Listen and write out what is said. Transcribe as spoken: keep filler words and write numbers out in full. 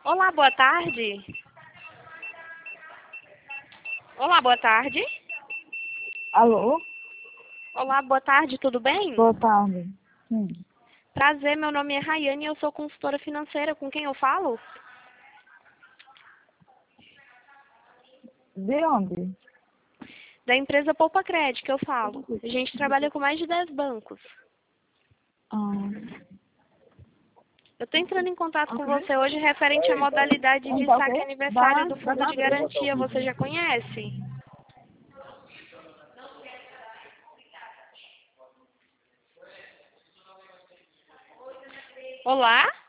Olá, boa tarde. Olá, boa tarde. Alô? Olá, boa tarde, tudo bem? Boa tarde. Sim. Prazer, meu nome é Rayane e eu sou consultora financeira. Com quem eu falo? De onde? Da empresa Poupa Crédito que eu falo. A gente trabalha com mais de dez bancos. Ah, Eu estou entrando em contato com você hoje referente à modalidade de então, o saque quê? aniversário Da, do da Fundo de Gabriela. Garantia. Você já conhece? Olá?